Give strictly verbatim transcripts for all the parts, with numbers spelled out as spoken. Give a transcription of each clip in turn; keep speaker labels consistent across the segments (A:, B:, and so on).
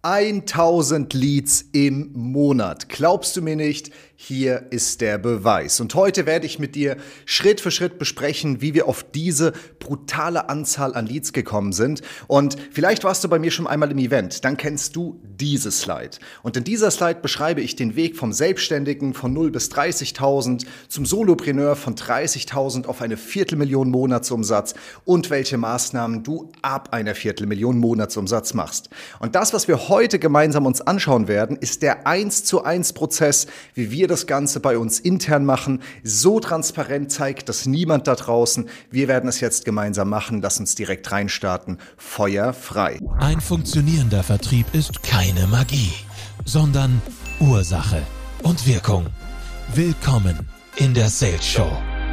A: tausend Leads im Monat. Glaubst du mir nicht? Hier ist der Beweis. Und heute werde ich mit dir Schritt für Schritt besprechen, wie wir auf diese brutale Anzahl an Leads gekommen sind. Und vielleicht warst du bei mir schon einmal im Event, dann kennst du diese Slide. Und in dieser Slide beschreibe ich den Weg vom Selbstständigen von null bis dreißigtausend zum Solopreneur von dreißigtausend auf eine Viertelmillion Monatsumsatz und welche Maßnahmen du ab einer Viertelmillion Monatsumsatz machst. Und das, was wir heute gemeinsam uns anschauen werden, ist der eins zu eins Prozess, wie wir das Ganze bei uns intern machen, so transparent zeigt, dass niemand da draußen, wir werden es jetzt gemeinsam machen, lass uns direkt reinstarten, Feuer frei.
B: Ein funktionierender Vertrieb ist keine Magie, sondern Ursache und Wirkung. Willkommen in der Sales Show.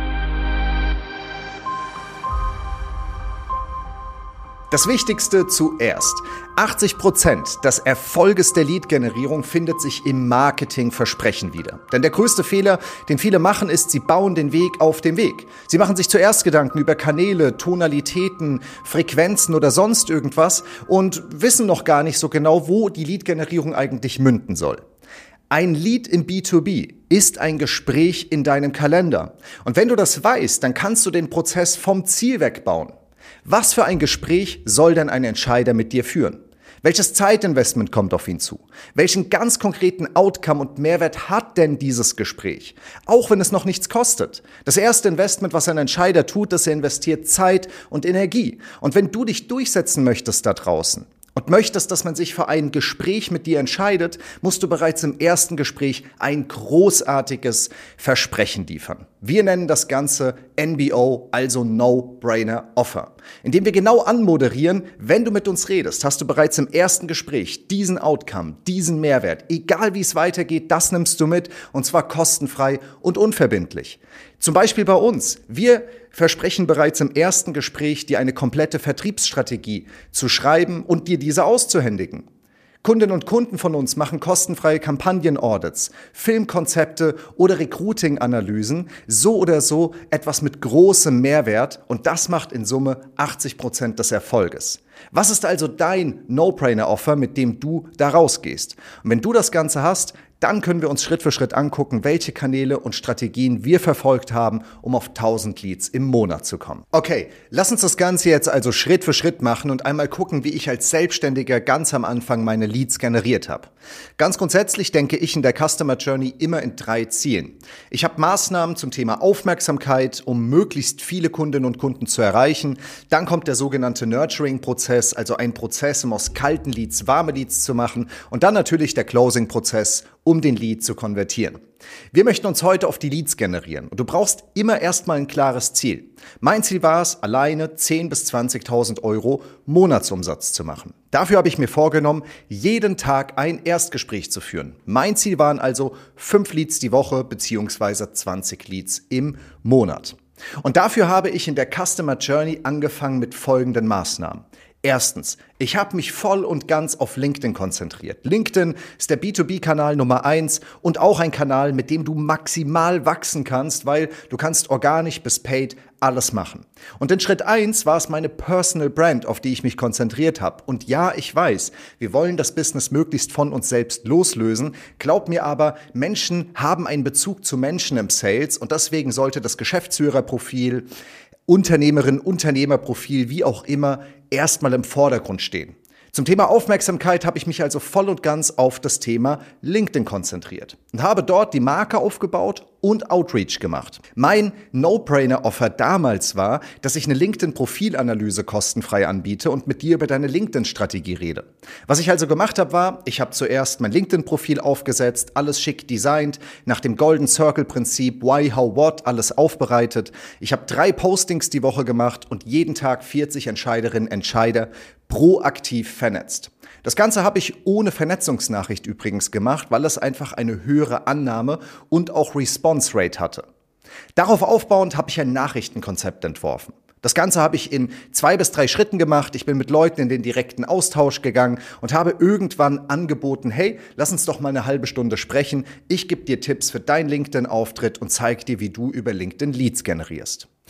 A: Das Wichtigste zuerst. achtzig Prozent des Erfolges der Lead-Generierung findet sich im Marketing-Versprechen wieder. Denn der größte Fehler, den viele machen, ist, sie bauen den Weg auf dem Weg. Sie machen sich zuerst Gedanken über Kanäle, Tonalitäten, Frequenzen oder sonst irgendwas und wissen noch gar nicht so genau, wo die Lead-Generierung eigentlich münden soll. Ein Lead im B zwei B ist ein Gespräch in deinem Kalender. Und wenn du das weißt, dann kannst du den Prozess vom Ziel wegbauen. Was für ein Gespräch soll denn ein Entscheider mit dir führen? Welches Zeitinvestment kommt auf ihn zu? Welchen ganz konkreten Outcome und Mehrwert hat denn dieses Gespräch? Auch wenn es noch nichts kostet. Das erste Investment, was ein Entscheider tut, ist, er investiert Zeit und Energie. Und wenn du dich durchsetzen möchtest da draußen und möchtest, dass man sich für ein Gespräch mit dir entscheidet, musst du bereits im ersten Gespräch ein großartiges Versprechen liefern. Wir nennen das Ganze N B O, also No-Brainer Offer. Indem wir genau anmoderieren, wenn du mit uns redest, hast du bereits im ersten Gespräch diesen Outcome, diesen Mehrwert. Egal wie es weitergeht, das nimmst du mit und zwar kostenfrei und unverbindlich. Zum Beispiel bei uns. Wir versprechen bereits im ersten Gespräch, dir eine komplette Vertriebsstrategie zu schreiben und dir diese auszuhändigen. Kundinnen und Kunden von uns machen kostenfreie Kampagnen-Audits, Filmkonzepte oder Recruiting-Analysen, so oder so etwas mit großem Mehrwert und das macht in Summe achtzig Prozent des Erfolges. Was ist also dein No-Brainer-Offer, mit dem du da rausgehst? Und wenn du das Ganze hast, dann können wir uns Schritt für Schritt angucken, welche Kanäle und Strategien wir verfolgt haben, um auf tausend Leads im Monat zu kommen. Okay, lass uns das Ganze jetzt also Schritt für Schritt machen und einmal gucken, wie ich als Selbstständiger ganz am Anfang meine Leads generiert habe. Ganz grundsätzlich denke ich in der Customer Journey immer in drei Zielen. Ich habe Maßnahmen zum Thema Aufmerksamkeit, um möglichst viele Kundinnen und Kunden zu erreichen. Dann kommt der sogenannte Nurturing-Prozess, also ein Prozess, um aus kalten Leads warme Leads zu machen. Und dann natürlich der Closing-Prozess, um den Lead zu konvertieren. Wir möchten uns heute auf die Leads generieren und du brauchst immer erstmal ein klares Ziel. Mein Ziel war es, alleine zehntausend bis zwanzigtausend Euro Monatsumsatz zu machen. Dafür habe ich mir vorgenommen, jeden Tag ein Erstgespräch zu führen. Mein Ziel waren also fünf Leads die Woche beziehungsweise zwanzig Leads im Monat. Und dafür habe ich in der Customer Journey angefangen mit folgenden Maßnahmen. Erstens, ich habe mich voll und ganz auf LinkedIn konzentriert. LinkedIn ist der B zwei B-Kanal Nummer eins und auch ein Kanal, mit dem du maximal wachsen kannst, weil du kannst organisch bis paid alles machen. Und in Schritt eins war es meine Personal Brand, auf die ich mich konzentriert habe. Und ja, ich weiß, wir wollen das Business möglichst von uns selbst loslösen. Glaub mir aber, Menschen haben einen Bezug zu Menschen im Sales und deswegen sollte das Geschäftsführerprofil, Unternehmerin, Unternehmerprofil, wie auch immer, erstmal im Vordergrund stehen. Zum Thema Aufmerksamkeit habe ich mich also voll und ganz auf das Thema LinkedIn konzentriert und habe dort die Marke aufgebaut und Outreach gemacht. Mein No-Brainer-Offer damals war, dass ich eine LinkedIn-Profilanalyse kostenfrei anbiete und mit dir über deine LinkedIn-Strategie rede. Was ich also gemacht habe, war, ich habe zuerst mein LinkedIn-Profil aufgesetzt, alles schick designt, nach dem Golden Circle-Prinzip, Why, How, What, alles aufbereitet. Ich habe drei Postings die Woche gemacht und jeden Tag vierzig Entscheiderinnen, Entscheider proaktiv vernetzt. Das Ganze habe ich ohne Vernetzungsnachricht übrigens gemacht, weil es einfach eine höhere Annahme und auch Response Rate hatte. Darauf aufbauend habe ich ein Nachrichtenkonzept entworfen. Das Ganze habe ich in zwei bis drei Schritten gemacht. Ich bin mit Leuten in den direkten Austausch gegangen und habe irgendwann angeboten, hey, lass uns doch mal eine halbe Stunde sprechen. Ich gebe dir Tipps für deinen LinkedIn-Auftritt und zeige dir, wie du über LinkedIn Leads generierst.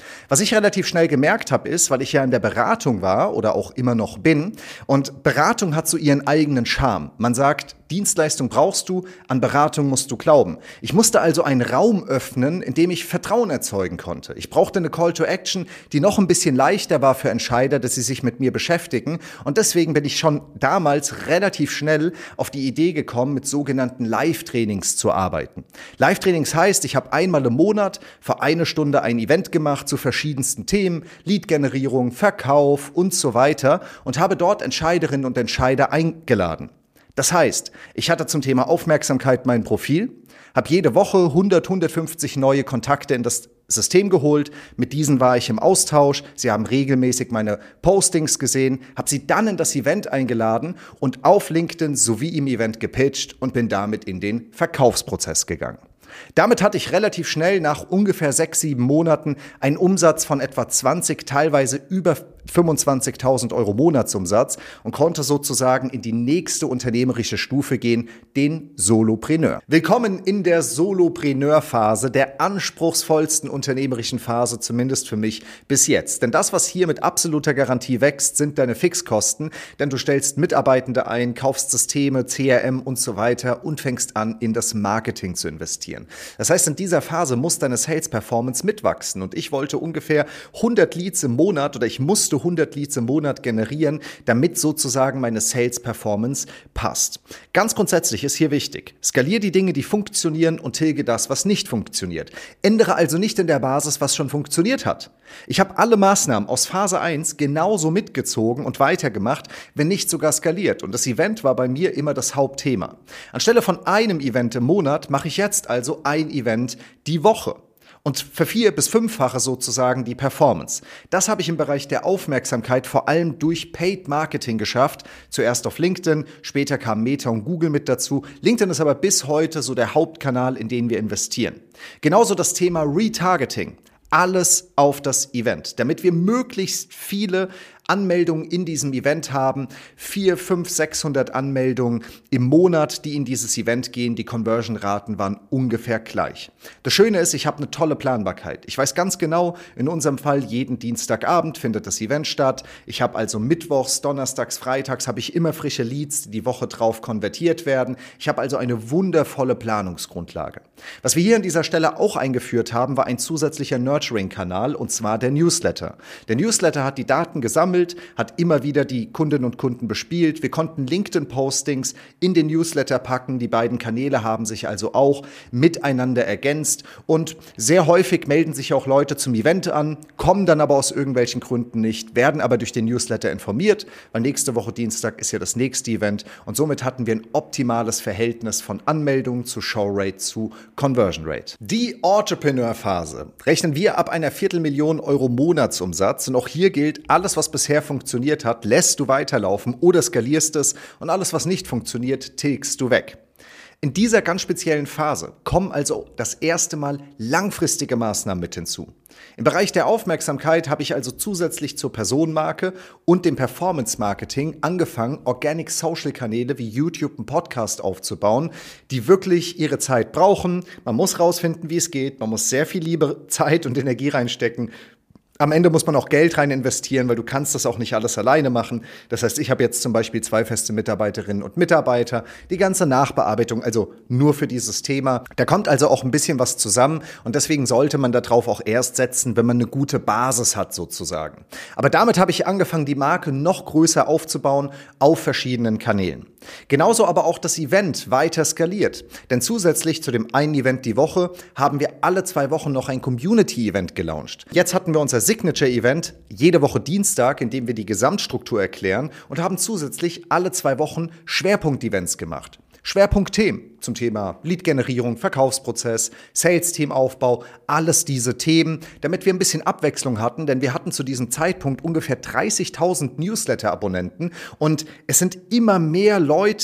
A: Was ich relativ schnell gemerkt habe, ist, weil ich ja in der Beratung war oder auch immer noch bin, und Beratung hat so ihren eigenen Charme. Man sagt, Dienstleistung brauchst du, an Beratung musst du glauben. Ich musste also einen Raum öffnen, in dem ich Vertrauen erzeugen konnte. Ich brauchte eine Call to Action, die noch ein bisschen leichter war für Entscheider, dass sie sich mit mir beschäftigen. Und deswegen bin ich schon damals relativ schnell auf die Idee gekommen, mit sogenannten Live-Trainings zu arbeiten. Live-Trainings heißt, ich habe einmal im Monat für eine Stunde ein Event gemacht zu verschiedensten Themen, Lead-Generierung, Verkauf und so weiter und habe dort Entscheiderinnen und Entscheider eingeladen. Das heißt, ich hatte zum Thema Aufmerksamkeit mein Profil, habe jede Woche hundert, hundertfünfzig neue Kontakte in das System geholt. Mit diesen war ich im Austausch. Sie haben regelmäßig meine Postings gesehen, habe sie dann in das Event eingeladen und auf LinkedIn sowie im Event gepitcht und bin damit in den Verkaufsprozess gegangen. Damit hatte ich relativ schnell nach ungefähr sechs, sieben Monaten einen Umsatz von etwa zwanzig, teilweise über fünfundzwanzigtausend Euro Monatsumsatz und konnte sozusagen in die nächste unternehmerische Stufe gehen, den Solopreneur. Willkommen in der Solopreneur-Phase, der anspruchsvollsten unternehmerischen Phase, zumindest für mich bis jetzt. Denn das, was hier mit absoluter Garantie wächst, sind deine Fixkosten, denn du stellst Mitarbeitende ein, kaufst Systeme, C R M und so weiter und fängst an, in das Marketing zu investieren. Das heißt, in dieser Phase muss deine Sales-Performance mitwachsen und ich wollte ungefähr hundert Leads im Monat oder ich musste hundert Leads im Monat generieren, damit sozusagen meine Sales-Performance passt. Ganz grundsätzlich ist hier wichtig, skaliere die Dinge, die funktionieren und tilge das, was nicht funktioniert. Ändere also nicht in der Basis, was schon funktioniert hat. Ich habe alle Maßnahmen aus Phase eins genauso mitgezogen und weitergemacht, wenn nicht sogar skaliert. Und das Event war bei mir immer das Hauptthema. Anstelle von einem Event im Monat mache ich jetzt also ein Event die Woche. Und vervier- bis fünffache sozusagen die Performance. Das habe ich im Bereich der Aufmerksamkeit vor allem durch Paid Marketing geschafft. Zuerst auf LinkedIn, später kamen Meta und Google mit dazu. LinkedIn ist aber bis heute so der Hauptkanal, in den wir investieren. Genauso das Thema Retargeting. Alles auf das Event, damit wir möglichst viele Anmeldungen in diesem Event haben. vier, fünf, sechshundert Anmeldungen im Monat, die in dieses Event gehen. Die Conversion-Raten waren ungefähr gleich. Das Schöne ist, ich habe eine tolle Planbarkeit. Ich weiß ganz genau, in unserem Fall jeden Dienstagabend findet das Event statt. Ich habe also mittwochs, donnerstags, freitags habe ich immer frische Leads, die die Woche drauf konvertiert werden. Ich habe also eine wundervolle Planungsgrundlage. Was wir hier an dieser Stelle auch eingeführt haben, war ein zusätzlicher Nurturing-Kanal, und zwar der Newsletter. Der Newsletter hat die Daten gesammelt, hat immer wieder die Kundinnen und Kunden bespielt. Wir konnten LinkedIn-Postings in den Newsletter packen. Die beiden Kanäle haben sich also auch miteinander ergänzt. Und sehr häufig melden sich auch Leute zum Event an, kommen dann aber aus irgendwelchen Gründen nicht, werden aber durch den Newsletter informiert, weil nächste Woche Dienstag ist ja das nächste Event. Und somit hatten wir ein optimales Verhältnis von Anmeldungen zu Showrate zu Conversion Rate. Die Entrepreneur-Phase rechnen wir ab einer Viertelmillion Euro Monatsumsatz. Und auch hier gilt, alles, was bisher funktioniert hat, lässt du weiterlaufen oder skalierst es, und alles, was nicht funktioniert, tilgst du weg. In dieser ganz speziellen Phase kommen also das erste Mal langfristige Maßnahmen mit hinzu. Im Bereich der Aufmerksamkeit habe ich also zusätzlich zur Personenmarke und dem Performance-Marketing angefangen, Organic-Social-Kanäle wie YouTube und Podcast aufzubauen, die wirklich ihre Zeit brauchen. Man muss rausfinden, wie es geht, man muss sehr viel Liebe, Zeit und Energie reinstecken. Am Ende muss man auch Geld rein investieren, weil du kannst das auch nicht alles alleine machen. Das heißt, ich habe jetzt zum Beispiel zwei feste Mitarbeiterinnen und Mitarbeiter, die ganze Nachbearbeitung, also nur für dieses Thema. Da kommt also auch ein bisschen was zusammen und deswegen sollte man darauf auch erst setzen, wenn man eine gute Basis hat sozusagen. Aber damit habe ich angefangen, die Marke noch größer aufzubauen auf verschiedenen Kanälen. Genauso aber auch das Event weiter skaliert. Denn zusätzlich zu dem einen Event die Woche haben wir alle zwei Wochen noch ein Community-Event gelauncht. Jetzt hatten wir unser Signature-Event jede Woche Dienstag, in dem wir die Gesamtstruktur erklären, und haben zusätzlich alle zwei Wochen Schwerpunkt-Events gemacht. Schwerpunktthemen zum Thema Lead-Generierung, Verkaufsprozess, Sales-Team-Aufbau, alles diese Themen, damit wir ein bisschen Abwechslung hatten, denn wir hatten zu diesem Zeitpunkt ungefähr dreißigtausend Newsletter-Abonnenten und es sind immer mehr Leute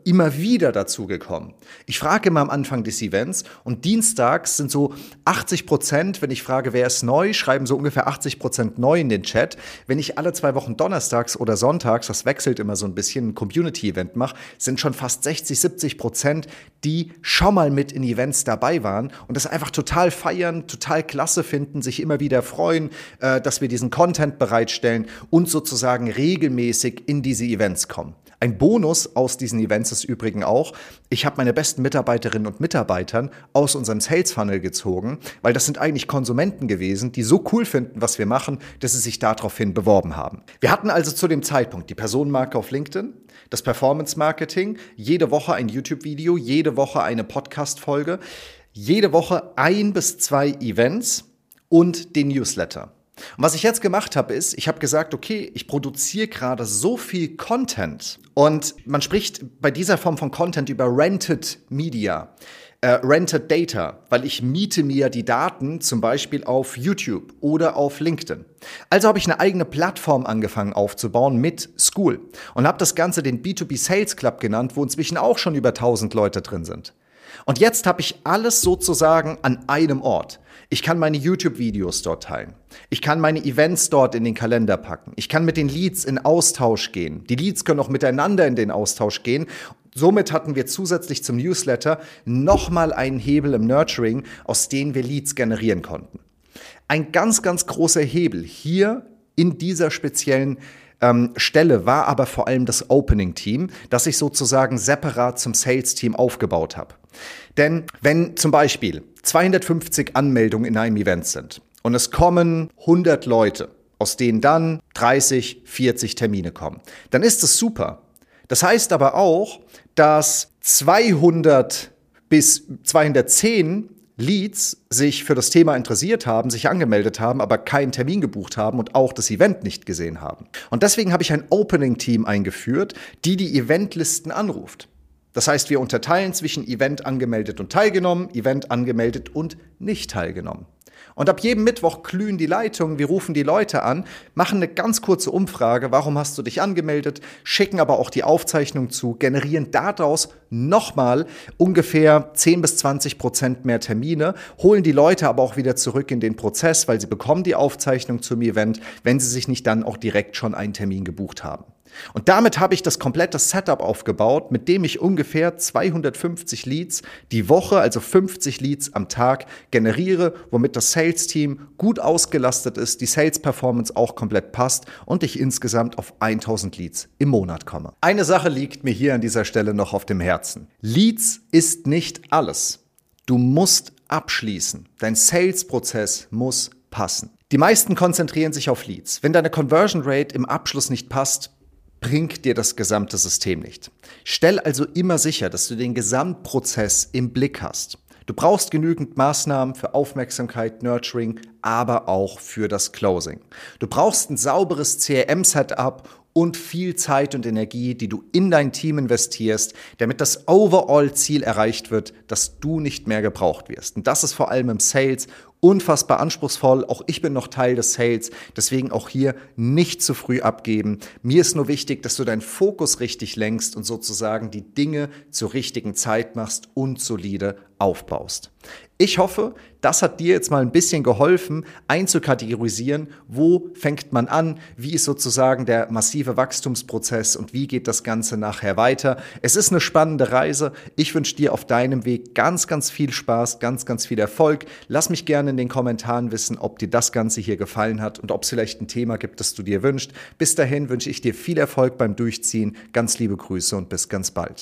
A: immer wieder dazu gekommen. Ich frage immer am Anfang des Events und dienstags sind so achtzig Prozent, wenn ich frage, wer ist neu, schreiben so ungefähr achtzig Prozent neu in den Chat. Wenn ich alle zwei Wochen donnerstags oder sonntags, das wechselt immer so ein bisschen, ein Community-Event mache, sind schon fast sechzig, siebzig Prozent, die schon mal mit in Events dabei waren und das einfach total feiern, total klasse finden, sich immer wieder freuen, äh, dass wir diesen Content bereitstellen und sozusagen regelmäßig in diese Events kommen. Ein Bonus aus diesen Events ist übrigens auch, ich habe meine besten Mitarbeiterinnen und Mitarbeitern aus unserem Sales Funnel gezogen, weil das sind eigentlich Konsumenten gewesen, die so cool finden, was wir machen, dass sie sich daraufhin beworben haben. Wir hatten also zu dem Zeitpunkt die Personenmarke auf LinkedIn, das Performance Marketing, jede Woche ein YouTube-Video, jede Woche eine Podcast-Folge, jede Woche ein bis zwei Events und den Newsletter. Und was ich jetzt gemacht habe, ist, ich habe gesagt, okay, ich produziere gerade so viel Content und man spricht bei dieser Form von Content über Rented Media, äh, Rented Data, weil ich miete mir die Daten zum Beispiel auf YouTube oder auf LinkedIn. Also habe ich eine eigene Plattform angefangen aufzubauen mit Skool und habe das Ganze den B zwei B Sales Club genannt, wo inzwischen auch schon über tausend Leute drin sind. Und jetzt habe ich alles sozusagen an einem Ort. Ich kann meine YouTube-Videos dort teilen. Ich kann meine Events dort in den Kalender packen. Ich kann mit den Leads in Austausch gehen. Die Leads können auch miteinander in den Austausch gehen. Somit hatten wir zusätzlich zum Newsletter nochmal einen Hebel im Nurturing, aus dem wir Leads generieren konnten. Ein ganz, ganz großer Hebel hier in dieser speziellen Ähm, Stelle war aber vor allem das Opening-Team, das ich sozusagen separat zum Sales-Team aufgebaut habe. Denn wenn zum Beispiel zweihundertfünfzig Anmeldungen in einem Event sind und es kommen hundert Leute, aus denen dann dreißig, vierzig Termine kommen, dann ist das super. Das heißt aber auch, dass zweihundert bis zweihundertzehn Leads sich für das Thema interessiert haben, sich angemeldet haben, aber keinen Termin gebucht haben und auch das Event nicht gesehen haben. Und deswegen habe ich ein Opening-Team eingeführt, die die Eventlisten anruft. Das heißt, wir unterteilen zwischen Event angemeldet und teilgenommen, Event angemeldet und nicht teilgenommen. Und ab jedem Mittwoch glühen die Leitungen, wir rufen die Leute an, machen eine ganz kurze Umfrage, warum hast du dich angemeldet, schicken aber auch die Aufzeichnung zu, generieren daraus nochmal ungefähr zehn bis zwanzig Prozent mehr Termine, holen die Leute aber auch wieder zurück in den Prozess, weil sie bekommen die Aufzeichnung zum Event, wenn sie sich nicht dann auch direkt schon einen Termin gebucht haben. Und damit habe ich das komplette Setup aufgebaut, mit dem ich ungefähr zweihundertfünfzig Leads die Woche, also fünfzig Leads am Tag generiere, womit das Sales-Team gut ausgelastet ist, die Sales-Performance auch komplett passt und ich insgesamt auf tausend Leads im Monat komme. Eine Sache liegt mir hier an dieser Stelle noch auf dem Herzen. Leads ist nicht alles. Du musst abschließen. Dein Sales-Prozess muss passen. Die meisten konzentrieren sich auf Leads. Wenn deine Conversion Rate im Abschluss nicht passt, bringt dir das gesamte System nicht. Stell also immer sicher, dass du den Gesamtprozess im Blick hast. Du brauchst genügend Maßnahmen für Aufmerksamkeit, Nurturing, aber auch für das Closing. Du brauchst ein sauberes C R M-Setup und viel Zeit und Energie, die du in dein Team investierst, damit das Overall-Ziel erreicht wird, dass du nicht mehr gebraucht wirst. Und das ist vor allem im Sales unfassbar anspruchsvoll. Auch ich bin noch Teil des Sales, deswegen auch hier nicht zu früh abgeben. Mir ist nur wichtig, dass du deinen Fokus richtig lenkst und sozusagen die Dinge zur richtigen Zeit machst und solide aufbaust. Ich hoffe, das hat dir jetzt mal ein bisschen geholfen, einzukategorisieren, wo fängt man an, wie ist sozusagen der massive Wachstumsprozess und wie geht das Ganze nachher weiter. Es ist eine spannende Reise. Ich wünsche dir auf deinem Weg ganz, ganz viel Spaß, ganz, ganz viel Erfolg. Lass mich gerne in den Kommentaren wissen, ob dir das Ganze hier gefallen hat und ob es vielleicht ein Thema gibt, das du dir wünschst. Bis dahin wünsche ich dir viel Erfolg beim Durchziehen. Ganz liebe Grüße und bis ganz bald.